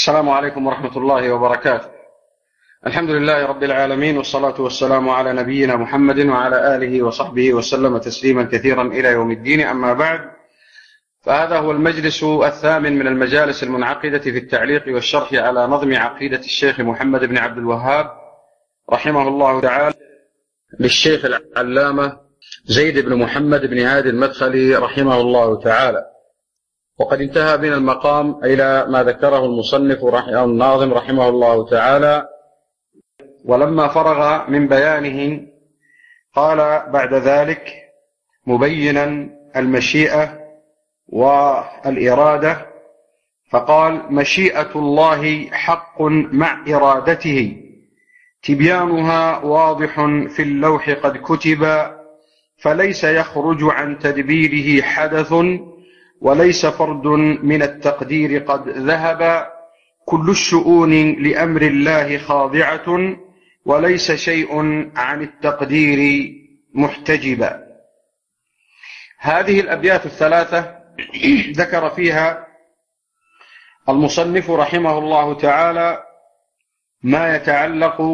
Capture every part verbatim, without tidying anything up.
السلام عليكم ورحمة الله وبركاته. الحمد لله رب العالمين، والصلاة والسلام على نبينا محمد وعلى آله وصحبه وسلم تسليما كثيرا إلى يوم الدين. أما بعد، فهذا هو المجلس الثامن من المجالس المنعقدة في التعليق والشرح على نظم عقيدة الشيخ محمد بن عبد الوهاب رحمه الله تعالى للشيخ العلامة زيد بن محمد بن هادي المدخلي رحمه الله تعالى. وقد انتهى بنا المقام إلى ما ذكره المصنف رحمه الناظم رحمه الله تعالى، ولما فرغ من بيانه قال بعد ذلك مبينا المشيئة والإرادة، فقال: مشيئة الله حق مع إرادته، تبيانها واضح في اللوح قد كتب، فليس يخرج عن تدبيره حدث، وليس فرد من التقدير قد ذهب، كل الشؤون لأمر الله خاضعة، وليس شيء عن التقدير محتجبا. هذه الأبيات الثلاثة ذكر فيها المصنف رحمه الله تعالى ما يتعلق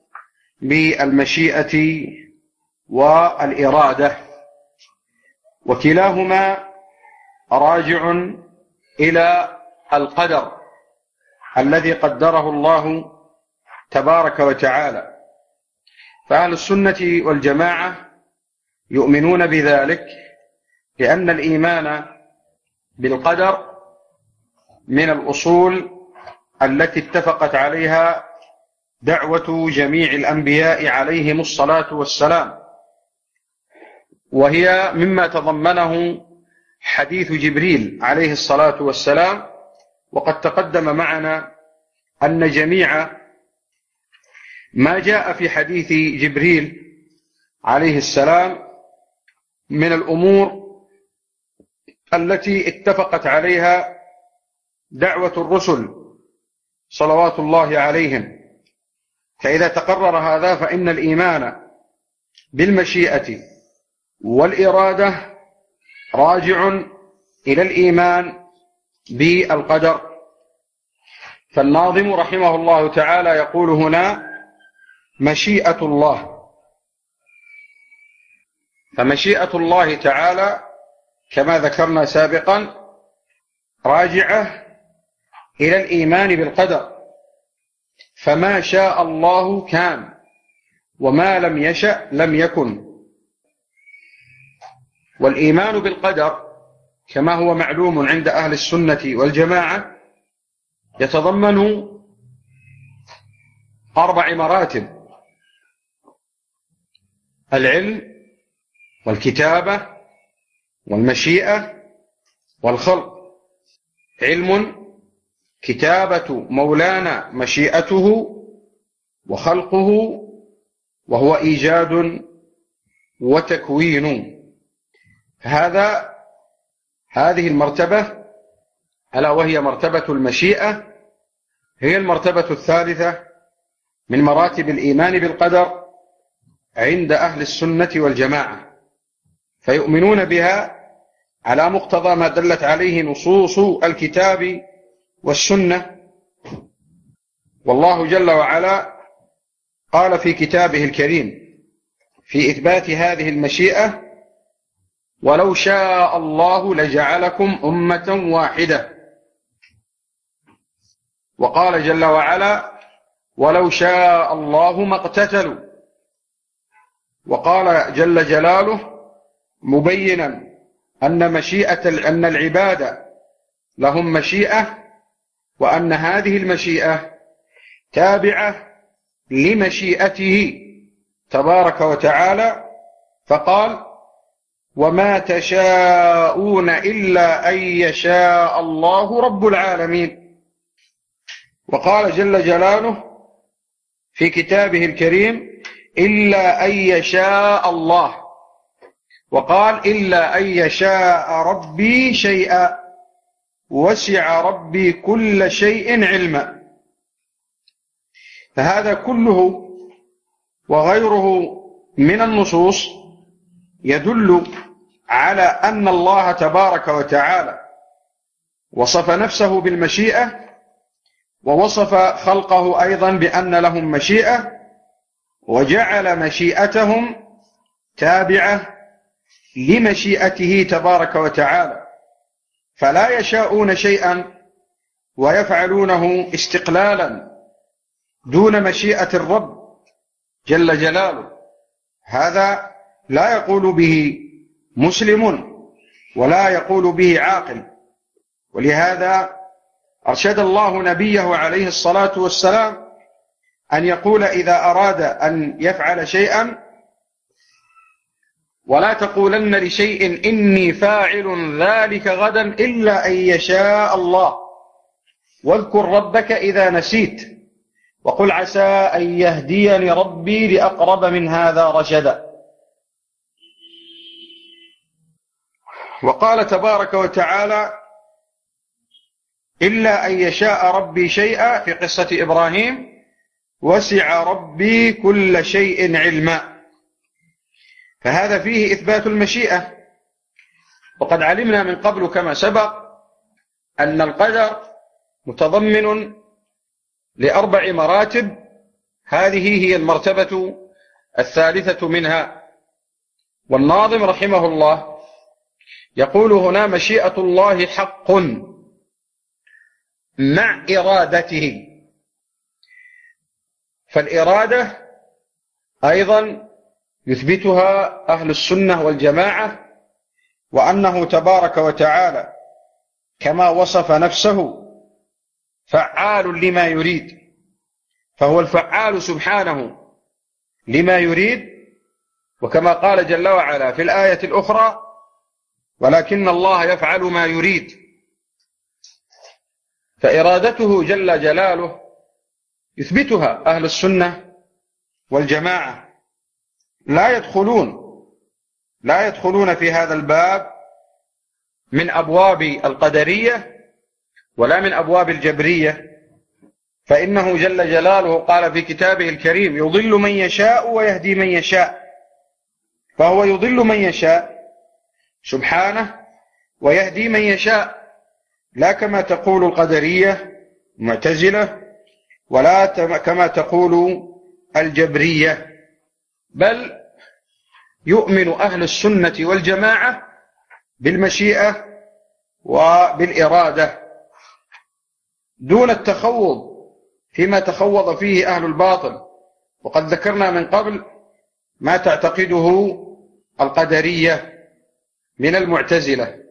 بالمشيئة والإرادة، وكلاهما راجع إلى القدر الذي قدره الله تبارك وتعالى. فأهل السنة والجماعة يؤمنون بذلك، لأن الإيمان بالقدر من الأصول التي اتفقت عليها دعوة جميع الأنبياء عليهم الصلاة والسلام، وهي مما تضمنه حديث جبريل عليه الصلاة والسلام. وقد تقدم معنا أن جميع ما جاء في حديث جبريل عليه السلام من الأمور التي اتفقت عليها دعوة الرسل صلوات الله عليهم، فإذا تقرر هذا فإن الإيمان بالمشيئة والإرادة راجع إلى الإيمان بالقدر. فالناظم رحمه الله تعالى يقول هنا مشيئة الله، فمشيئة الله تعالى كما ذكرنا سابقا راجعة إلى الإيمان بالقدر، فما شاء الله كان، وما لم يشأ لم يكن. والإيمان بالقدر كما هو معلوم عند أهل السنة والجماعة يتضمن أربع مراتب: العلم والكتابة والمشيئة والخلق. علم، كتابة مولانا مشيئته وخلقه، وهو إيجاد وتكوين. هذا هذه المرتبة ألا وهي مرتبة المشيئة هي المرتبة الثالثة من مراتب الإيمان بالقدر عند أهل السنة والجماعة، فيؤمنون بها على مقتضى ما دلت عليه نصوص الكتاب والسنة. والله جل وعلا قال في كتابه الكريم في إثبات هذه المشيئة: ولو شاء الله لجعلكم أمة واحدة. وقال جل وعلا: ولو شاء الله ما اقتتلوا. وقال جل جلاله مبينا أن مشيئة أن العباد لهم مشيئة، وأن هذه المشيئة تابعة لمشيئته تبارك وتعالى، فقال: وما تشاءون إلا أن يشاء الله رب العالمين. وقال جل جلاله في كتابه الكريم: إلا أن يشاء الله. وقال: إلا أن يشاء ربي شيئا، وسع ربي كل شيء علما. فهذا كله وغيره من النصوص يدل على أن الله تبارك وتعالى وصف نفسه بالمشيئة ووصف خلقه أيضا بأن لهم مشيئة، وجعل مشيئتهم تابعة لمشيئته تبارك وتعالى، فلا يشاءون شيئا ويفعلونه استقلالا دون مشيئة الرب جل جلاله. هذا لا يقول به مسلم ولا يقول به عاقل. ولهذا أرشد الله نبيه عليه الصلاة والسلام أن يقول إذا أراد أن يفعل شيئا: ولا تقولن لشيء إني فاعل ذلك غدا إلا أن يشاء الله، واذكر ربك إذا نسيت، وقل عسى أن يهديني ربي لأقرب من هذا رشدا. وقال تبارك وتعالى: إلا أن يشاء ربي شيئا في قصة إبراهيم: وسع ربي كل شيء علما. فهذا فيه إثبات المشيئة. وقد علمنا من قبل كما سبق أن القدر متضمن لأربع مراتب، هذه هي المرتبة الثالثة منها. والناظم رحمه الله يقول هنا: مشيئة الله حق مع إرادته. فالإرادة أيضا يثبتها أهل السنة والجماعة، وأنه تبارك وتعالى كما وصف نفسه فعال لما يريد، فهو الفعال سبحانه لما يريد. وكما قال جل وعلا في الآية الأخرى: ولكن الله يفعل ما يريد. فإرادته جل جلاله يثبتها أهل السنة والجماعة، لا يدخلون لا يدخلون في هذا الباب من أبواب القدرية ولا من أبواب الجبرية، فإنه جل جلاله قال في كتابه الكريم: يضل من يشاء ويهدي من يشاء. فهو يضل من يشاء سبحانه ويهدي من يشاء، لا كما تقول القدرية المعتزلة، ولا كما تقول الجبرية، بل يؤمن أهل السنة والجماعة بالمشيئة وبالإرادة دون التخوض فيما تخوض فيه أهل الباطل. وقد ذكرنا من قبل ما تعتقده القدرية من المعتزلة.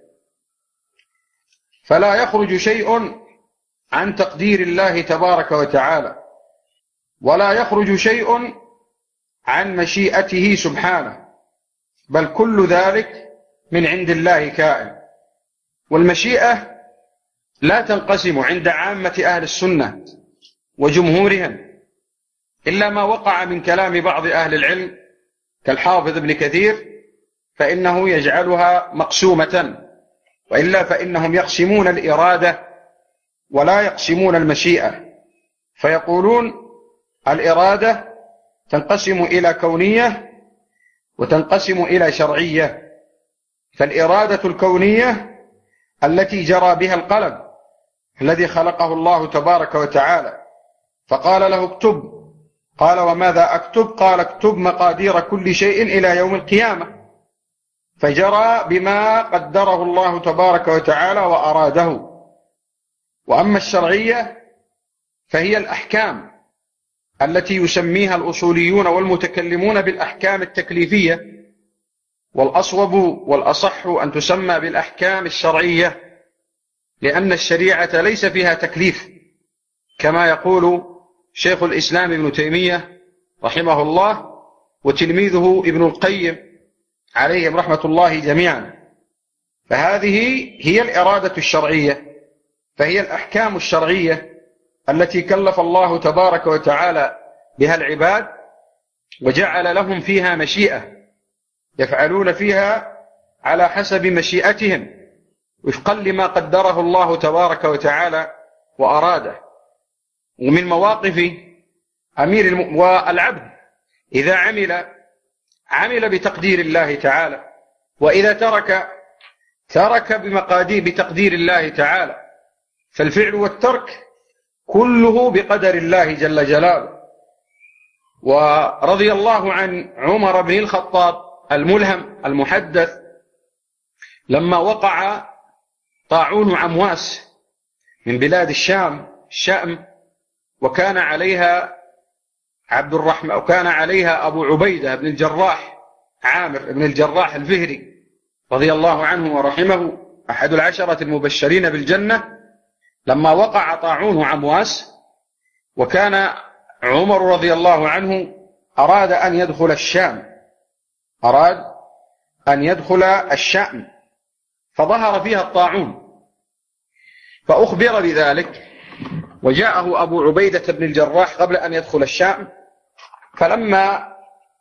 فلا يخرج شيء عن تقدير الله تبارك وتعالى، ولا يخرج شيء عن مشيئته سبحانه، بل كل ذلك من عند الله كائن. والمشيئة لا تنقسم عند عامة أهل السنة وجمهورهم إلا ما وقع من كلام بعض أهل العلم كالحافظ ابن كثير، فإنه يجعلها مقسومة، وإلا فإنهم يقسمون الإرادة ولا يقسمون المشيئة، فيقولون الإرادة تنقسم إلى كونية وتنقسم إلى شرعية. فالإرادة الكونية التي جرى بها القلم الذي خلقه الله تبارك وتعالى، فقال له اكتب، قال وماذا أكتب؟ قال اكتب مقادير كل شيء إلى يوم القيامة، فجرى بما قدره الله تبارك وتعالى وأراده. وأما الشرعية فهي الأحكام التي يسميها الأصوليون والمتكلمون بالأحكام التكليفية، والأصوب والأصح أن تسمى بالأحكام الشرعية، لأن الشريعة ليس فيها تكليف كما يقول شيخ الإسلام ابن تيمية رحمه الله وتلميذه ابن القيم عليهم رحمة الله جميعا. فهذه هي الإرادة الشرعية، فهي الأحكام الشرعية التي كلف الله تبارك وتعالى بها العباد، وجعل لهم فيها مشيئة يفعلون فيها على حسب مشيئتهم وفقا لما قدره الله تبارك وتعالى وأراده. ومن مواقف أمير الم... والعبد إذا عمل عمل بتقدير الله تعالى، وإذا ترك ترك بمقادير بتقدير الله تعالى. فالفعل والترك كله بقدر الله جل جلاله. ورضي الله عن عمر بن الخطاب الملهم المحدث لما وقع طاعون عمواس من بلاد الشام الشام، وكان عليها عبد الرحمن وكان عليها أبو عبيدة بن الجراح عامر بن الجراح الفهري رضي الله عنه ورحمه، أحد العشرة المبشرين بالجنة. لما وقع طاعون عمواس وكان عمر رضي الله عنه أراد أن يدخل الشام أراد أن يدخل الشام فظهر فيها الطاعون، فأخبر بذلك وجاءه أبو عبيدة بن الجراح قبل أن يدخل الشام. فلما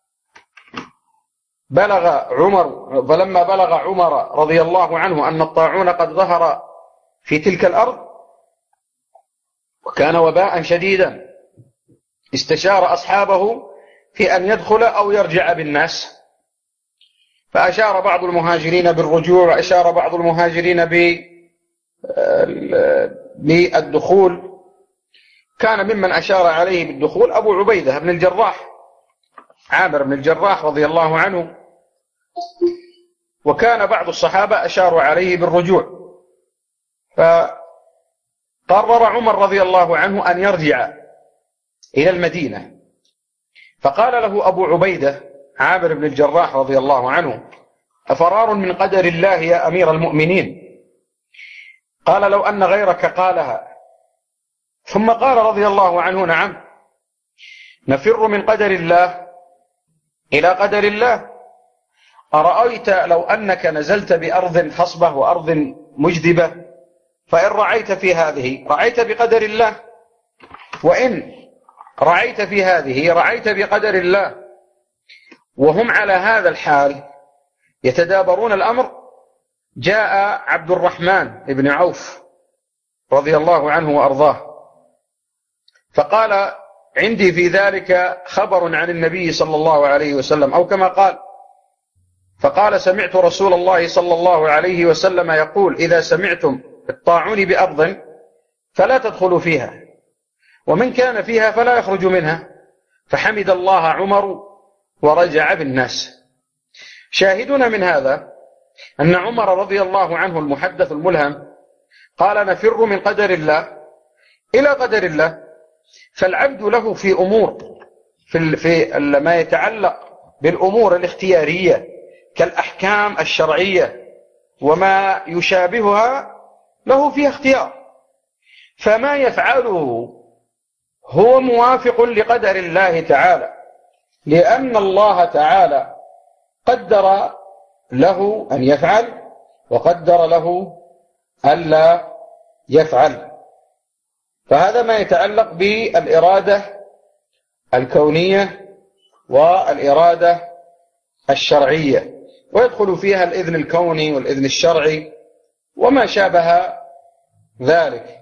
بلغ عمر فلما بلغ عمر رضي الله عنه أن الطاعون قد ظهر في تلك الأرض وكان وباء شديدا، استشار أصحابه في أن يدخل أو يرجع بالناس، فأشار بعض المهاجرين بالرجوع وأشار بعض المهاجرين بالدخول. كان ممن أشار عليه بالدخول أبو عبيدة بن الجراح عامر بن الجراح رضي الله عنه، وكان بعض الصحابة أشاروا عليه بالرجوع. فقرر عمر رضي الله عنه أن يرجع إلى المدينة، فقال له أبو عبيدة عامر بن الجراح رضي الله عنه: أفرار من قدر الله يا أمير المؤمنين؟ قال: لو أن غيرك قالها. ثم قال رضي الله عنه: نعم، نفر من قدر الله إلى قدر الله. أرأيت لو أنك نزلت بأرض خصبة وأرض مجدبة، فإن رعيت في هذه رعيت بقدر الله، وإن رعيت في هذه رعيت بقدر الله. وهم على هذا الحال يتدابرون الأمر. جاء عبد الرحمن بن عوف رضي الله عنه وأرضاه فقال: عندي في ذلك خبر عن النبي صلى الله عليه وسلم، أو كما قال. فقال: سمعت رسول الله صلى الله عليه وسلم يقول: إذا سمعتم الطاعون بأرض فلا تدخلوا فيها، ومن كان فيها فلا يخرج منها. فحمد الله عمر ورجع بالناس. شاهدنا من هذا أن عمر رضي الله عنه المحدث الملهم قال: نفر من قدر الله إلى قدر الله. فالعبد له في أمور في, في ما يتعلق بالأمور الاختيارية كالأحكام الشرعية وما يشابهها له فيها اختيار، فما يفعله هو موافق لقدر الله تعالى، لأن الله تعالى قدر له أن يفعل وقدر له ألا يفعل. فهذا ما يتعلق بالإرادة الكونية والإرادة الشرعية، ويدخل فيها الإذن الكوني والإذن الشرعي وما شابه ذلك.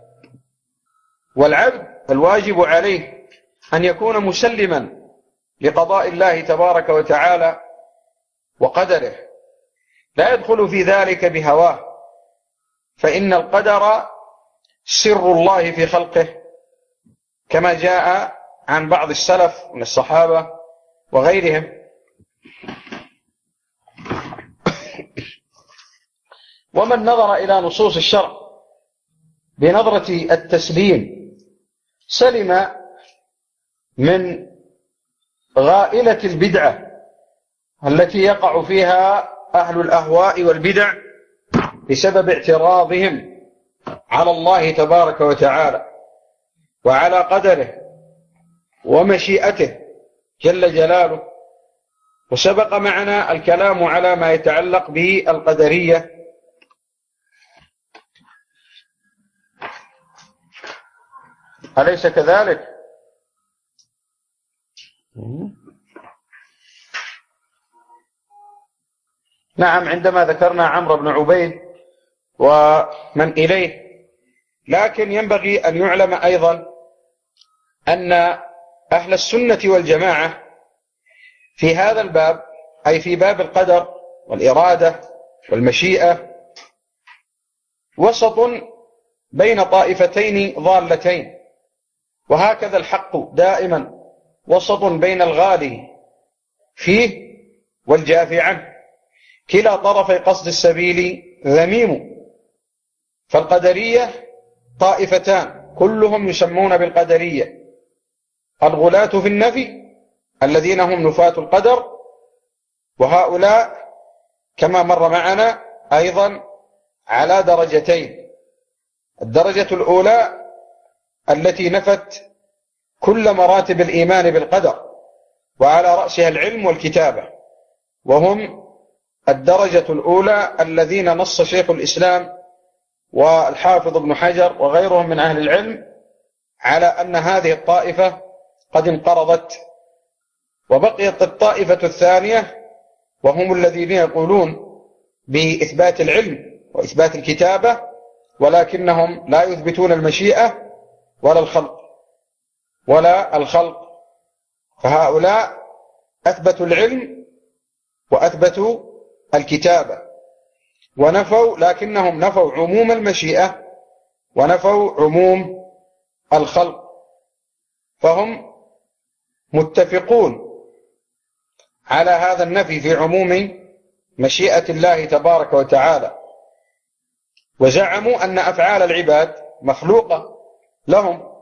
والعبد الواجب عليه أن يكون مسلما لقضاء الله تبارك وتعالى وقدره، لا يدخل في ذلك بهواه، فإن القدر سر الله في خلقه، كما جاء عن بعض السلف من الصحابة وغيرهم. ومن نظر إلى نصوص الشرع بنظرة التسليم سلم من غائلة البدعة التي يقع فيها أهل الأهواء والبدع بسبب اعتراضهم على الله تبارك وتعالى وعلى قدره ومشيئته جل جلاله. وسبق معنا الكلام على ما يتعلق بالقدرية، أليس كذلك؟ نعم، عندما ذكرنا عمرو بن عبيد ومن إليه. لكن ينبغي أن يعلم أيضا أن أهل السنة والجماعة في هذا الباب، أي في باب القدر والإرادة والمشيئة، وسط بين طائفتين ضالتين. وهكذا الحق دائما وسط بين الغالي فيه والجافي عنه، كلا طرفي قصد السبيل ذميم. فالقدرية طائفتان كلهم يسمون بالقدرية: الغلاة في النفي الذين هم نفاة القدر، وهؤلاء كما مر معنا أيضا على درجتين: الدرجة الأولى التي نفت كل مراتب الإيمان بالقدر وعلى رأسها العلم والكتابة، وهم الدرجة الأولى الذين نص شيخ الإسلام والحافظ ابن حجر وغيرهم من أهل العلم على أن هذه الطائفة قد انقرضت. وبقيت الطائفة الثانية وهم الذين يقولون بإثبات العلم وإثبات الكتابة، ولكنهم لا يثبتون المشيئة ولا الخلق ولا الخلق فهؤلاء أثبتوا العلم وأثبتوا الكتابة ونفوا، لكنهم نفوا عموم المشيئة ونفوا عموم الخلق، فهم متفقون على هذا النفي في عموم مشيئة الله تبارك وتعالى، وزعموا أن أفعال العباد مخلوقة لهم،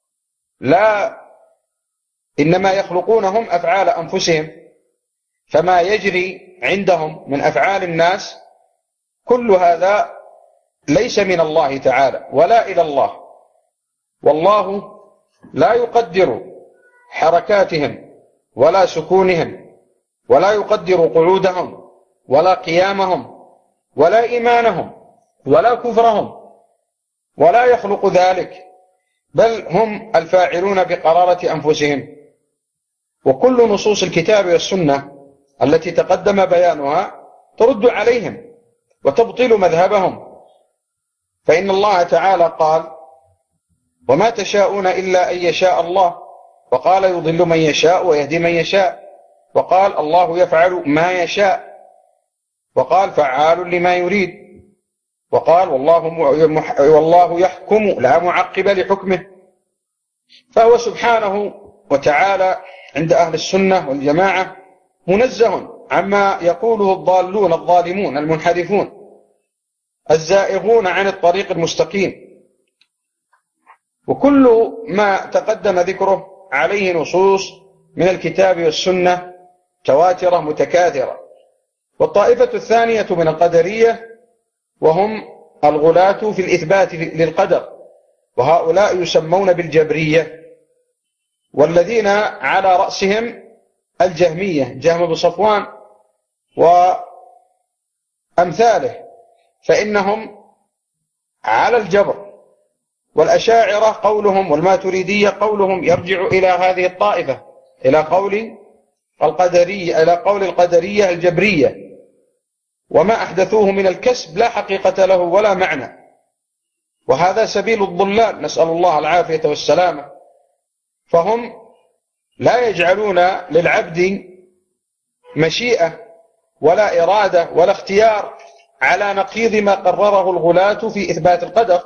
لا إنما يخلقونهم أفعال أنفسهم، فما يجري عندهم من أفعال الناس كل هذا ليس من الله تعالى ولا إلى الله، والله لا يقدر حركاتهم ولا سكونهم ولا يقدر قعودهم ولا قيامهم ولا إيمانهم ولا كفرهم، ولا يخلق ذلك، بل هم الفاعلون بقرارة أنفسهم. وكل نصوص الكتاب والسنة التي تقدم بيانها ترد عليهم وتبطل مذهبهم، فإن الله تعالى قال: وما تشاءون إلا أن يشاء الله، وقال: يضل من يشاء ويهدي من يشاء، وقال: الله يفعل ما يشاء، وقال: فعال لما يريد، وقال: والله, والله يحكم لا معقب لحكمه. فهو سبحانه وتعالى عند أهل السنة والجماعة منزه عما يقوله الضالون الظالمون المنحرفون الزائغون عن الطريق المستقيم، وكل ما تقدم ذكره عليه نصوص من الكتاب والسنة تواترة متكاثرة. والطائفة الثانية من القدرية وهم الغلاة في الإثبات للقدر، وهؤلاء يسمون بالجبرية، والذين على رأسهم الجهمية، جهم بن صفوان وأمثاله، فإنهم على الجبر. والأشاعرة قولهم والماتريدية قولهم يرجع إلى هذه الطائفة، إلى قول القدرية، إلى قول القدرية الجبرية، وما أحدثوه من الكسب لا حقيقة له ولا معنى، وهذا سبيل الضلال، نسأل الله العافية والسلامة. فهم لا يجعلون للعبد مشيئة ولا إرادة ولا اختيار على نقيض ما قرره الغلاة في إثبات القدر،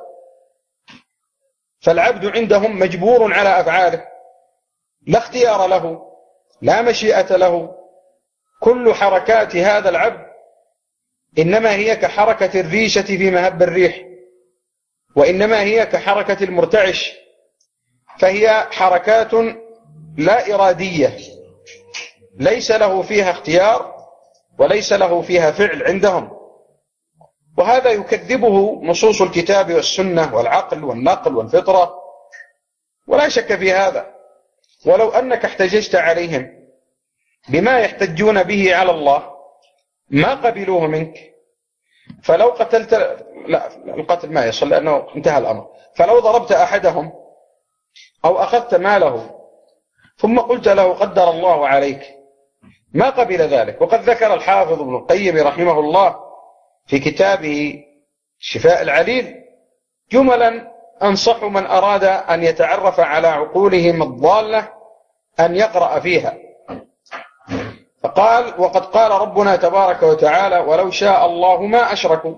فالعبد عندهم مجبور على أفعاله، لا اختيار له لا مشيئة له. كل حركات هذا العبد إنما هي كحركة الريشة في مهب الريح، وإنما هي كحركة المرتعش، فهي حركات لا إرادية، ليس له فيها اختيار وليس له فيها فعل عندهم. وهذا يكذبه نصوص الكتاب والسنة والعقل والنقل والفطرة، ولا شك في هذا. ولو أنك احتججت عليهم بما يحتجون به على الله ما قبلوه منك. فلو قتلت، لا القتل ما يصل لأنه انتهى الأمر، فلو ضربت أحدهم أو أخذت ماله ثم قلت له قدر الله عليك ما قبل ذلك. وقد ذكر الحافظ ابن القيم رحمه الله في كتابه شفاء العليل جملا أنصح من أراد أن يتعرف على عقولهم الضالة أن يقرأ فيها. فقال: وقد قال ربنا تبارك وتعالى: ولو شاء الله ما أشركوا.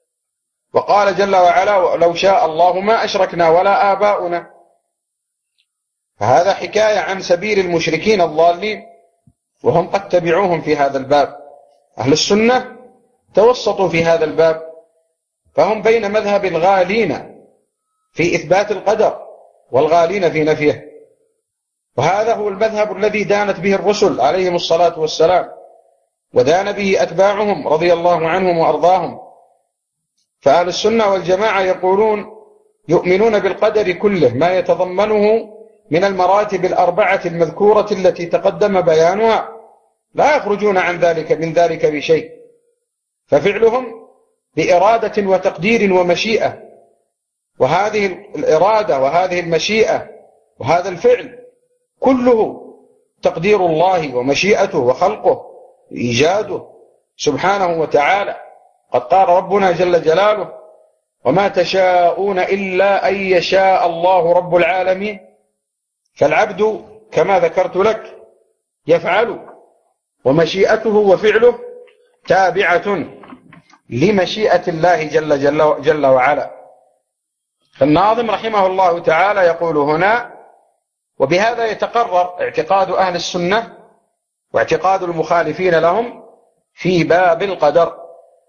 وقال جل وعلا: ولو شاء الله ما أشركنا ولا آباؤنا. فهذا حكاية عن سبيل المشركين الضالين، وهم قد تبعوهم في هذا الباب. أهل السنة توسطوا في هذا الباب، فهم بين مذهب الغالين في إثبات القدر والغالين في نفيه، وهذا هو المذهب الذي دانت به الرسل عليهم الصلاة والسلام، ودان به أتباعهم رضي الله عنهم وأرضاهم. فأهل السنة والجماعة يقولون يؤمنون بالقدر كله ما يتضمنه من المراتب الأربعة المذكورة التي تقدم بيانها، لا يخرجون عن ذلك من ذلك بشيء، ففعلهم بإرادة وتقدير ومشيئة، وهذه الإرادة وهذه المشيئة وهذا الفعل كله تقدير الله ومشيئته وخلقه وإيجاده سبحانه وتعالى. قد قال ربنا جل جلاله: وما تشاءون إلا أن يشاء الله رب العالمين. فالعبد كما ذكرت لك يفعل، ومشيئته وفعله تابعة لمشيئة الله جل, جل, جل وعلا. فالناظم رحمه الله تعالى يقول هنا: وبهذا يتقرر اعتقاد أهل السنة واعتقاد المخالفين لهم في باب القدر.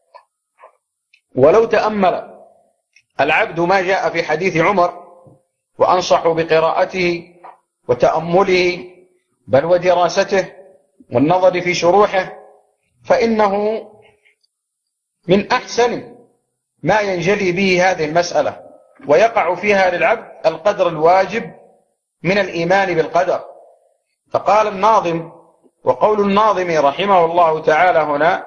ولو تأمل العبد ما جاء في حديث عمر وأنصح بقراءته وتأمله بل ودراسته والنظر في شروحه، فإنه من أحسن ما ينجلي به هذه المسألة، ويقع فيها للعبد القدر الواجب من الإيمان بالقدر. فقال الناظم، وقول الناظم رحمه الله تعالى هنا: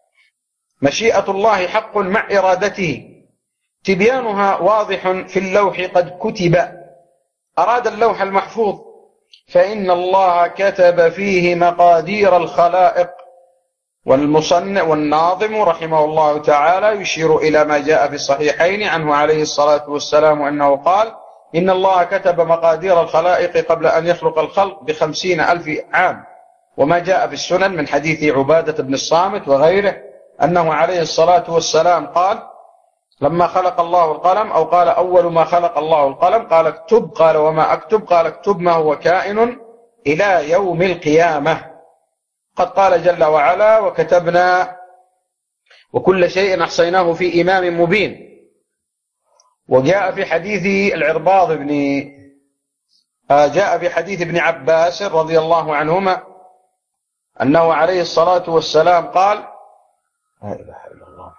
مشيئة الله حق مع إرادته، تبيانها واضح في اللوح قد كتب. أراد اللوح المحفوظ، فإن الله كتب فيه مقادير الخلائق. والمصنف والناظم رحمه الله تعالى يشير إلى ما جاء في الصحيحين عنه عليه الصلاة والسلام أنه قال: إن الله كتب مقادير الخلائق قبل أن يخلق الخلق بخمسين ألف عام. وما جاء في السنن من حديث عبادة بن الصامت وغيره أنه عليه الصلاة والسلام قال: لما خلق الله القلم، أو قال أول ما خلق الله القلم، قال اكتب، قال وما أكتب، قال اكتب ما هو كائن إلى يوم القيامة. قد قال جل وعلا: وكتبنا وكل شيء أحصيناه في إمام مبين. وجاء في حديث العرباض بن جاء في حديث ابن عباس رضي الله عنهما أنه عليه الصلاة والسلام قال: لا إله إلا الله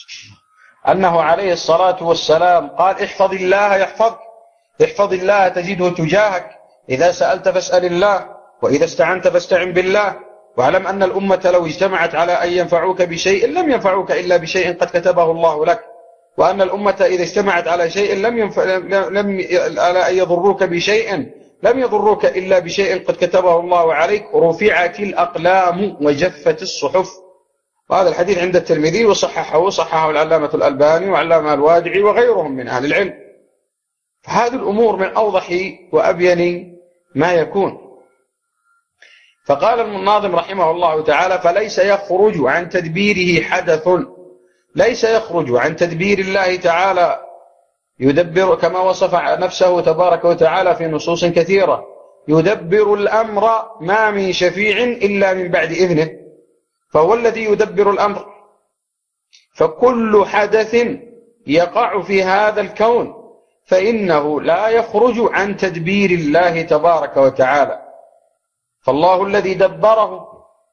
أنه عليه الصلاة والسلام قال: احفظ الله يحفظك، احفظ الله تجده تجاهك، إذا سألت فاسأل الله، وإذا استعنت فاستعن بالله، واعلم أن الأمة لو اجتمعت على أن ينفعوك بشيء لم ينفعوك إلا بشيء قد كتبه الله لك، وأن الأمة إذا اجتمعت على شيء لم ينفع لم على أن يضروك بشيء لم يضروك إلا بشيء قد كتبه الله عليك، رفعت الأقلام وجفت الصحف. وهذا الحديث عند الترمذي وصححه صححه العلامة الألباني وعلامة الوادعي وغيرهم من أهل العلم. فهذه الأمور من أوضح وأبين ما يكون. فقال الناظم رحمه الله تعالى: فليس يخرج عن تدبيره حدث، ليس يخرج عن تدبير الله تعالى، يدبر كما وصف نفسه تبارك وتعالى في نصوص كثيرة: يدبر الأمر ما من شفيع إلا من بعد إذنه. فهو الذي يدبر الأمر، فكل حدث يقع في هذا الكون فإنه لا يخرج عن تدبير الله تبارك وتعالى. فالله الذي دبره،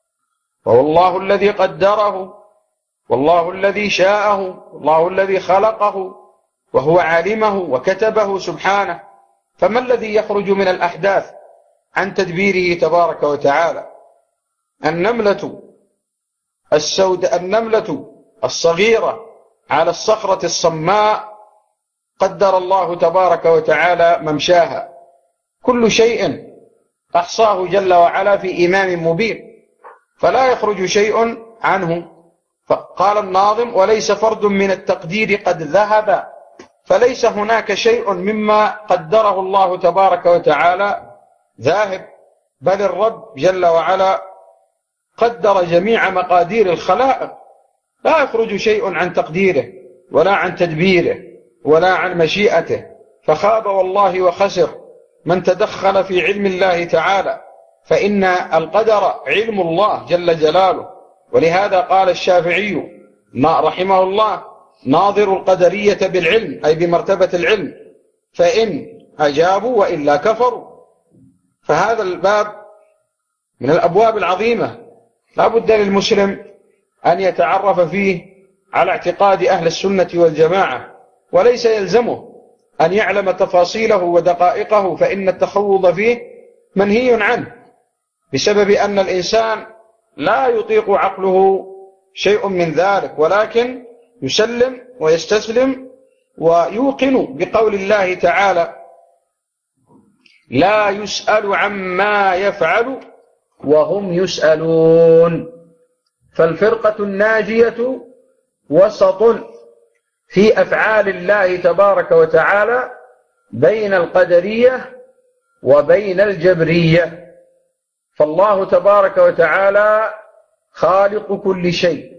والله الذي قدره، والله الذي شاءه، والله الذي خلقه، وهو علمه وكتبه سبحانه. فما الذي يخرج من الأحداث عن تدبيره تبارك وتعالى؟ النملة السوداء، النملة الصغيرة على الصخرة الصماء قدر الله تبارك وتعالى ممشاها. كل شيء أحصاه جل وعلا في إمام مبين، فلا يخرج شيء عنه. فقال الناظم: وليس فرد من التقدير قد ذهب، فليس هناك شيء مما قدره الله تبارك وتعالى ذاهب، بل الرب جل وعلا قدر جميع مقادير الخلائق، لا يخرج شيء عن تقديره ولا عن تدبيره ولا عن مشيئته. فخاب والله وخسر من تدخل في علم الله تعالى، فإن القدر علم الله جل جلاله. ولهذا قال الشافعي رحمه الله: ناظر القدرية بالعلم، أي بمرتبة العلم، فإن أجابوا وإلا كفروا. فهذا الباب من الأبواب العظيمة لا بد للمسلم أن يتعرف فيه على اعتقاد أهل السنة والجماعة، وليس يلزمه أن يعلم تفاصيله ودقائقه، فإن التخوض فيه منهي عنه، بسبب أن الإنسان لا يطيق عقله شيء من ذلك، ولكن يسلم ويستسلم ويوقن بقول الله تعالى: لا يسأل عما يفعل وهم يسألون. فالفرقة الناجية وسط في أفعال الله تبارك وتعالى بين القدرية وبين الجبرية. فالله تبارك وتعالى خالق كل شيء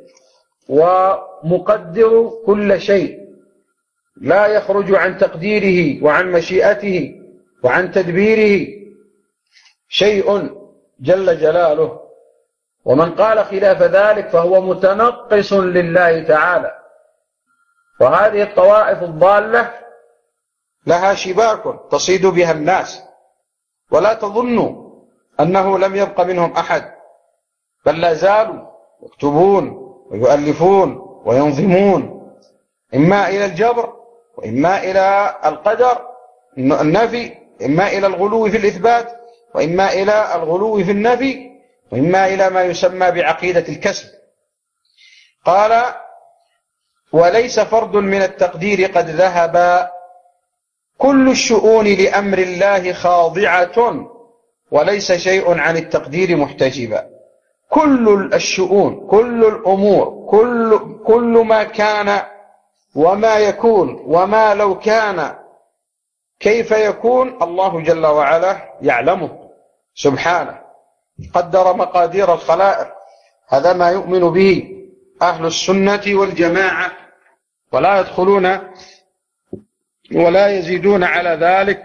ومقدر كل شيء، لا يخرج عن تقديره وعن مشيئته وعن تدبيره شيء جل جلاله. ومن قال خلاف ذلك فهو متنقص لله تعالى. وهذه الطوائف الضالة لها شباك تصيد بها الناس، ولا تظنوا أنه لم يبق منهم أحد، بل لا زالوا يكتبون ويؤلفون وينظمون، إما إلى الجبر وإما إلى القدر النفي، إما إلى الغلو في الإثبات وإما إلى الغلو في النفي، وإما إلى ما يسمى بعقيدة الكسب. قال: وليس فرد من التقدير قد ذهب، كل الشؤون لأمر الله خاضعة، وليس شيء عن التقدير محتجبا. كل الشؤون، كل الأمور، كل, كل ما كان وما يكون وما لو كان كيف يكون، الله جل وعلا يعلمه سبحانه، قدر مقادير الخلائق. هذا ما يؤمن به أهل السنة والجماعة، ولا يدخلون ولا يزيدون على ذلك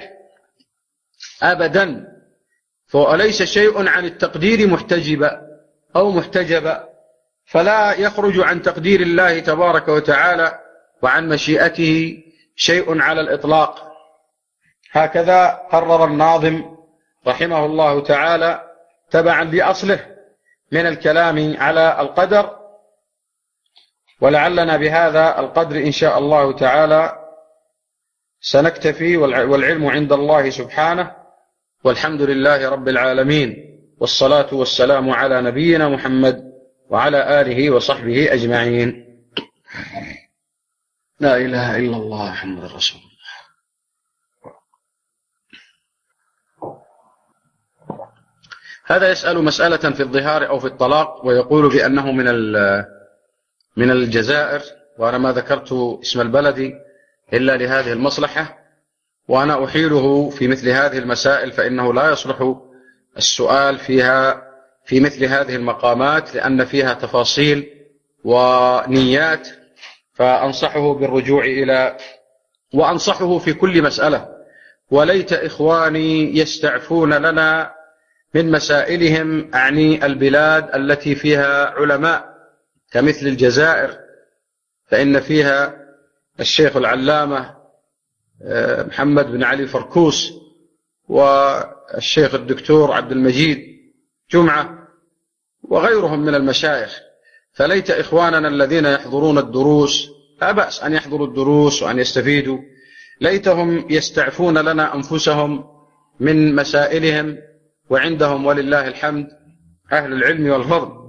أبدا. فليس شيء عن التقدير محتجبا أو محتجبا، فلا يخرج عن تقدير الله تبارك وتعالى وعن مشيئته شيء على الإطلاق. هكذا قرر الناظم رحمه الله تعالى تبعا لأصله من الكلام على القدر. ولعلنا بهذا القدر إن شاء الله تعالى سنكتفي، والعلم عند الله سبحانه، والحمد لله رب العالمين، والصلاة والسلام على نبينا محمد وعلى آله وصحبه أجمعين. لا إله إلا الله محمد رسول الله. هذا يسأل مسألة في الظهار أو في الطلاق، ويقول بأنه من من الجزائر، وأنا ما ذكرت اسم البلد إلا لهذه المصلحة، وأنا أحيله في مثل هذه المسائل، فإنه لا يصلح السؤال فيها في مثل هذه المقامات، لأن فيها تفاصيل ونيات، فأنصحه بالرجوع إلى وأنصحه في كل مسألة. وليت إخواني يستعفون لنا من مسائلهم، أعني البلاد التي فيها علماء كمثل الجزائر، فإن فيها الشيخ العلامة محمد بن علي فركوس، والشيخ الدكتور عبد المجيد جمعة، وغيرهم من المشايخ. فليت إخواننا الذين يحضرون الدروس، لا بأس أن يحضروا الدروس وأن يستفيدوا، ليتهم يستعفون لنا أنفسهم من مسائلهم، وعندهم ولله الحمد أهل العلم والفضل.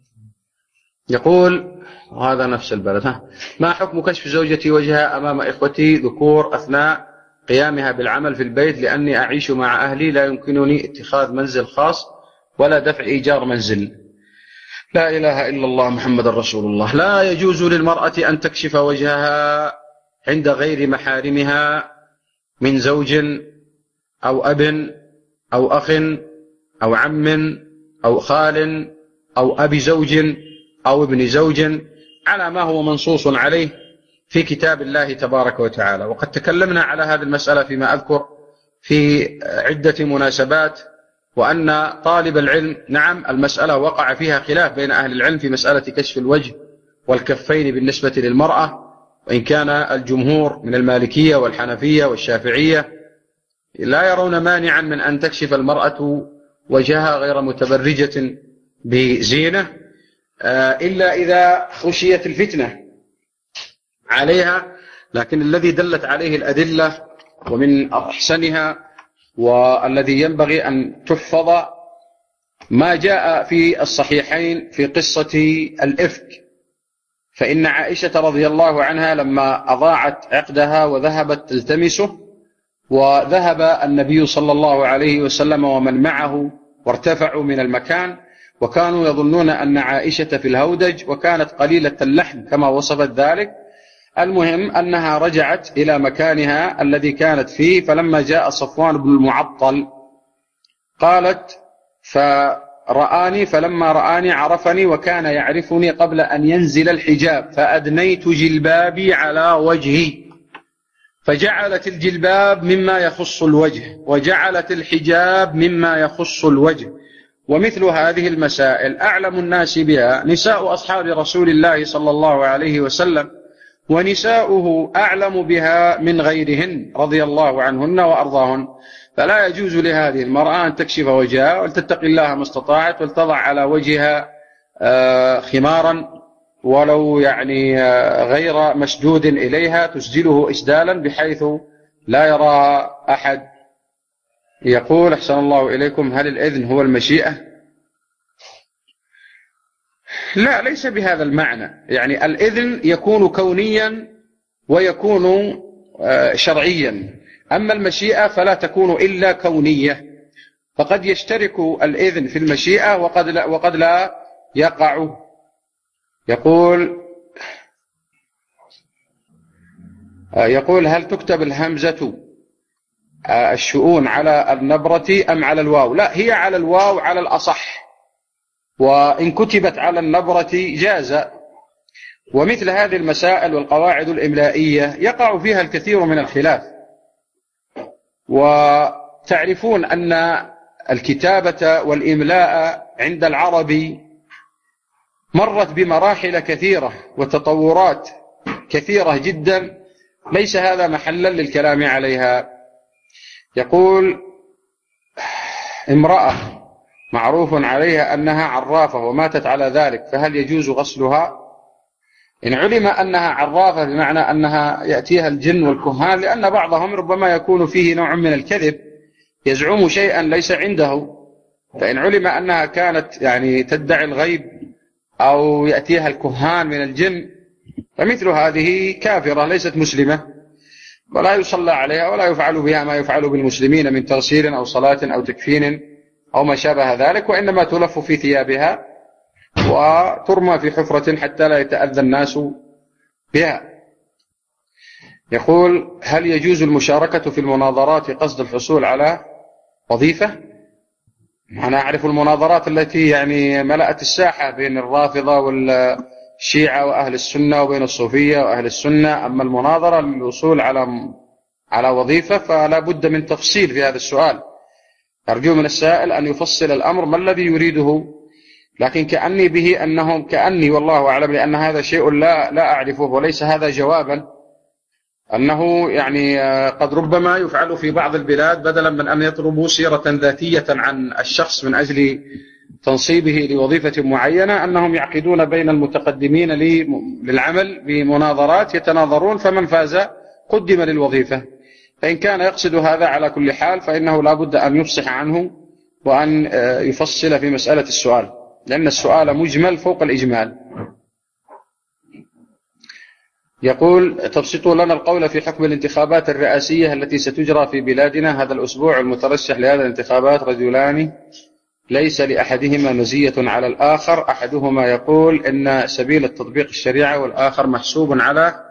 يقول، وهذا نفس البلد: ها ما حكم كشف زوجتي وجهها أمام إخوتي ذكور أثناء قيامها بالعمل في البيت، لأني أعيش مع أهلي، لا يمكنني اتخاذ منزل خاص ولا دفع إيجار منزل. لا إله إلا الله محمد رسول الله. لا يجوز للمرأة أن تكشف وجهها عند غير محارمها من زوج أو أب أو أخ أو عم أو خال أو أبي زوج أو ابن زوج، على ما هو منصوص عليه في كتاب الله تبارك وتعالى. وقد تكلمنا على هذه المسألة فيما أذكر في عدة مناسبات، وأن طالب العلم نعم المسألة وقع فيها خلاف بين أهل العلم في مسألة كشف الوجه والكفين بالنسبة للمرأة، وإن كان الجمهور من المالكية والحنفية والشافعية لا يرون مانعا من أن تكشف المرأة وجهها غير متبرجة بزينة، إلا إذا خشيت الفتنة عليها. لكن الذي دلت عليه الأدلة ومن أحسنها والذي ينبغي أن تحفظ ما جاء في الصحيحين في قصة الإفك، فإن عائشة رضي الله عنها لما أضاعت عقدها وذهبت تلتمسه، وذهب النبي صلى الله عليه وسلم ومن معه وارتفعوا من المكان، وكانوا يظنون أن عائشة في الهودج وكانت قليلة اللحم كما وصفت ذلك. المهم أنها رجعت إلى مكانها الذي كانت فيه، فلما جاء صفوان بن المعطل قالت فرآني، فلما رآني عرفني وكان يعرفني قبل أن ينزل الحجاب، فأدنيت جلبابي على وجهي، فجعلت الجلباب مما يخص الوجه وجعلت الحجاب مما يخص الوجه. ومثل هذه المسائل أعلم الناس بها نساء أصحاب رسول الله صلى الله عليه وسلم، ونساؤه أعلم بها من غيرهن رضي الله عنهن وأرضاهن. فلا يجوز لهذه المرأة أن تكشف وجهها ولتتقي الله ما استطاعت، ولتضع على وجهها خمارا ولو يعني غير مسدود إليها، تسدله إسدالا بحيث لا يراها أحد. يقول أحسن الله إليكم: هل الإذن هو المشيئة؟ لا، ليس بهذا المعنى. يعني الإذن يكون كونيا ويكون شرعيا، أما المشيئة فلا تكون إلا كونية، فقد يشترك الإذن في المشيئة وقد لا, وقد لا يقع. يقول يقول هل تكتب الهمزة الشؤون على النبرة أم على الواو؟ لا، هي على الواو على الأصح، وإن كتبت على النبرة جاز. ومثل هذه المسائل والقواعد الإملائية يقع فيها الكثير من الخلاف، وتعرفون أن الكتابة والإملاء عند العرب مرت بمراحل كثيرة وتطورات كثيرة جدا، ليس هذا محلا للكلام عليها. يقول امرأة معروف عليها أنها عرافة وماتت على ذلك، فهل يجوز غسلها؟ إن علم أنها عرافة بمعنى أنها يأتيها الجن والكهان، لأن بعضهم ربما يكون فيه نوع من الكذب، يزعم شيئا ليس عنده، فإن علم أنها كانت يعني تدعي الغيب أو يأتيها الكهان من الجن، فمثل هذه كافرة ليست مسلمة، ولا يصلى عليها ولا يفعل بها ما يفعل بالمسلمين من تغسيل أو صلاة أو تكفين أو ما شابه ذلك، وإنما تلف في ثيابها وترمى في حفرة حتى لا يتأذى الناس بها. يقول هل يجوز المشاركة في المناظرات قصد الحصول على وظيفة؟ أنا أعرف المناظرات التي يعني ملأت الساحة بين الرافضة والشيعة وأهل السنة وبين الصوفية وأهل السنة، أما المناظرة للوصول على على وظيفة فلا بد من تفصيل في هذا السؤال. أرجو من السائل أن يفصل الأمر ما الذي يريده، لكن كأني به أنهم كأني والله أعلم لأن هذا شيء لا لا أعرفه، وليس هذا جوابا، أنه يعني قد ربما يفعل في بعض البلاد بدلا من أن يطلبوا سيرة ذاتية عن الشخص من أجل تنصيبه لوظيفة معينة، أنهم يعقدون بين المتقدمين للعمل بمناظرات يتناظرون، فمن فاز قدم للوظيفة. فإن كان يقصد هذا على كل حال فإنه لا بد أن يفصح عنه وأن يفصل في مسألة السؤال، لأن السؤال مجمل فوق الإجمال. يقول تبسطوا لنا القول في حكم الانتخابات الرئاسية التي ستجرى في بلادنا هذا الأسبوع. المترشح لهذه الانتخابات رجلان ليس لأحدهما مزية على الآخر، أحدهما يقول إن سبيل التطبيق الشريعة والآخر محسوب على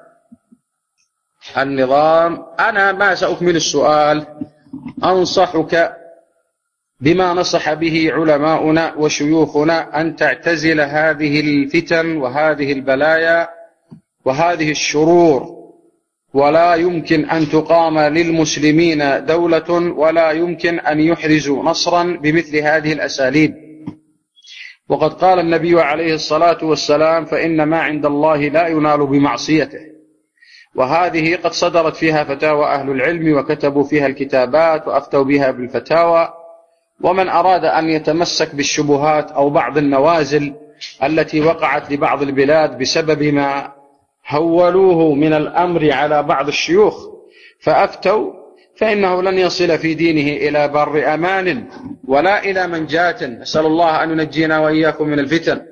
النظام. أنا ما سأكمل السؤال، أنصحك بما نصح به علماؤنا وشيوخنا أن تعتزل هذه الفتن وهذه البلايا وهذه الشرور ولا يمكن أن تقام للمسلمين دولة ولا يمكن أن يحرزوا نصرا بمثل هذه الأساليب. وقد قال النبي عليه الصلاة والسلام: فإن ما عند الله لا ينال بمعصيته. وهذه قد صدرت فيها فتاوى أهل العلم وكتبوا فيها الكتابات وأفتوا بها بالفتاوى. ومن أراد أن يتمسك بالشبهات أو بعض النوازل التي وقعت لبعض البلاد بسبب ما هولوه من الأمر على بعض الشيوخ فأفتوا، فإنه لن يصل في دينه إلى بر أمان ولا إلى منجاة. نسأل الله أن ينجينا وإياكم من الفتن.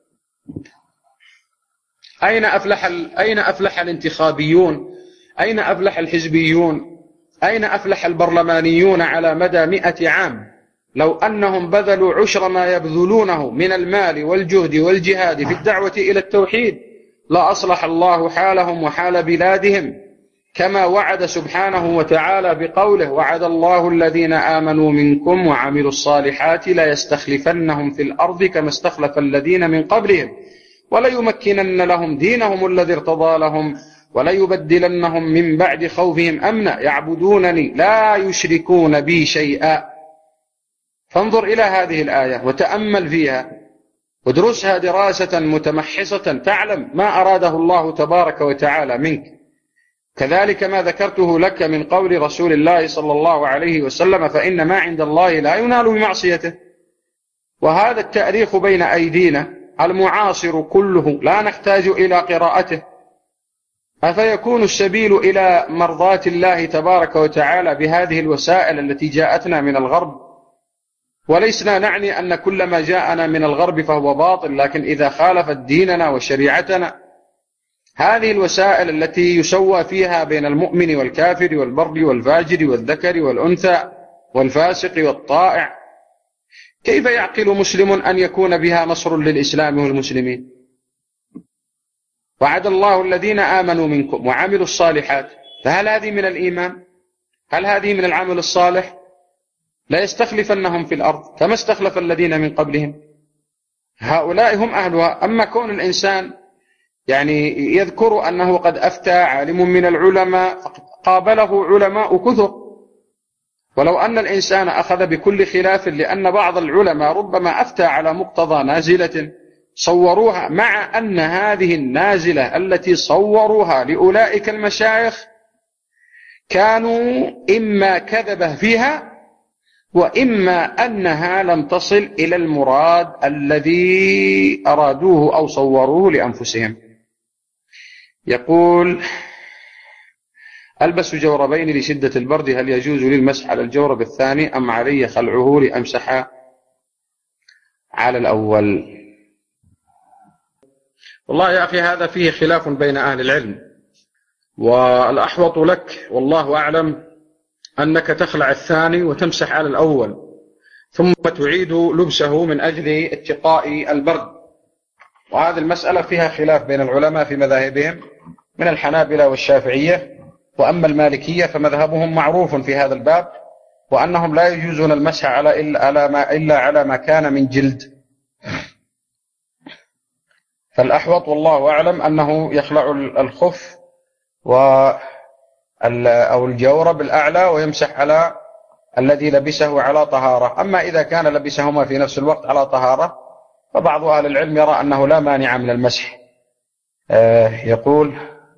أين أفلح, أين أفلح الانتخابيون؟ أين أفلح الحزبيون؟ أين أفلح البرلمانيون على مدى مئة عام لو أنهم بذلوا عشر ما يبذلونه من المال والجهد والجهاد في الدعوة إلى التوحيد؟ لا أصلح الله حالهم وحال بلادهم، كما وعد سبحانه وتعالى بقوله: وعد الله الذين آمنوا منكم وعملوا الصالحات لا يستخلفنهم في الأرض كما استخلف الذين من قبلهم وليمكنن لهم دينهم الذي ارتضى لهم وليبدلنهم من بعد خوفهم أمنا يعبدونني لا يشركون بي شيئا. فانظر إلى هذه الآية وتأمل فيها ودرسها دراسة متمحصة تعلم ما أراده الله تبارك وتعالى منك. كذلك ما ذكرته لك من قول رسول الله صلى الله عليه وسلم: فإن ما عند الله لا ينال بمعصيته. وهذا التأريخ بين أيدينا المعاصر كله لا نحتاج إلى قراءته. أفيكون السبيل إلى مرضاة الله تبارك وتعالى بهذه الوسائل التي جاءتنا من الغرب؟ وليسنا نعني أن كل ما جاءنا من الغرب فهو باطل، لكن إذا خالفت ديننا وشريعتنا. هذه الوسائل التي يسوى فيها بين المؤمن والكافر والبر والفاجر والذكر والأنثى والفاسق والطائع، كيف يعقل مسلم أن يكون بها نصر للإسلام والمسلمين؟ وعد الله الذين آمنوا منكم وعملوا الصالحات، فهل هذه من الإيمان؟ هل هذه من العمل الصالح؟ لا يستخلفنهم في الأرض كما استخلف الذين من قبلهم. هؤلاء هم أهلها. أما كون الإنسان يعني يذكر أنه قد أفتى عالم من العلماء قابله علماء كثر، ولو أن الإنسان أخذ بكل خلاف، لأن بعض العلماء ربما أفتى على مقتضى نازلة صوروها، مع أن هذه النازلة التي صوروها لأولئك المشايخ كانوا إما كذبه فيها وإما أنها لم تصل إلى المراد الذي أرادوه أو صوروه لأنفسهم. يقول: ألبس جوربين لشدة البرد، هل يجوز لي المسح على الجورب الثاني أم علي خلعه لأمسح على الأول؟ والله يا أخي هذا فيه خلاف بين أهل العلم، والأحوط لك والله أعلم أنك تخلع الثاني وتمسح على الأول ثم تعيد لبسه من أجل اتقاء البرد. وهذه المسألة فيها خلاف بين العلماء في مذاهبهم من الحنابلة والشافعية. وأما المالكية فمذهبهم معروف في هذا الباب، وأنهم لا يجوزون المسح على إلا على ما, إلا على ما كان من جلد. فالأحوط والله أعلم أنه يخلع الخف و أو الجورب الأعلى ويمسح على الذي لبسه على طهارة. أما إذا كان لبسهما في نفس الوقت على طهارة فبعض أهل العلم يرى أنه لا مانع من المسح. آه يقول: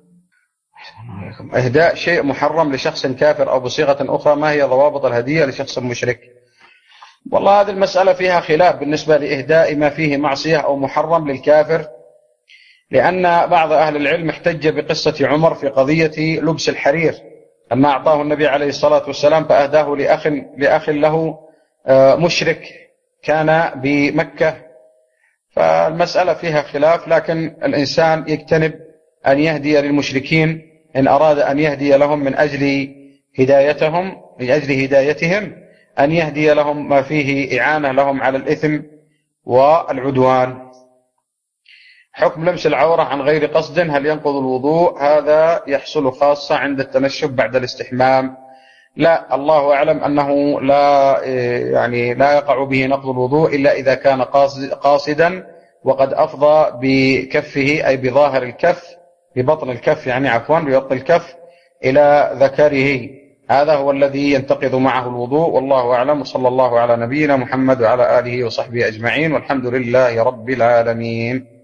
إهداء شيء محرم لشخص كافر أو بصيغة أخرى، ما هي ضوابط الهدية لشخص مشرك؟ والله هذه المسألة فيها خلاف بالنسبة لإهداء ما فيه معصية أو محرم للكافر، لأن بعض أهل العلم احتج بقصة عمر في قضية لبس الحرير لما أعطاه النبي عليه الصلاة والسلام فأهداه لأخ, لأخ له مشرك كان بمكة. فالمسألة فيها خلاف، لكن الإنسان يجتنب أن يهدي للمشركين إن أراد أن يهدي لهم من أجل هدايتهم من أجل هدايتهم أن يهدي لهم ما فيه إعانة لهم على الإثم والعدوان. حكم لمس العورة عن غير قصد، هل ينقض الوضوء؟ هذا يحصل خاصة عند التنشف بعد الاستحمام. لا، الله أعلم أنه لا يعني لا يقع به نقض الوضوء إلا إذا كان قاصدا وقد أفضى بكفه أي بظاهر الكف ببطن الكف يعني عفوا ببطن الكف إلى ذكره، هذا هو الذي ينتقض معه الوضوء. والله أعلم، وصلى الله على نبينا محمد وعلى آله وصحبه أجمعين، والحمد لله رب العالمين.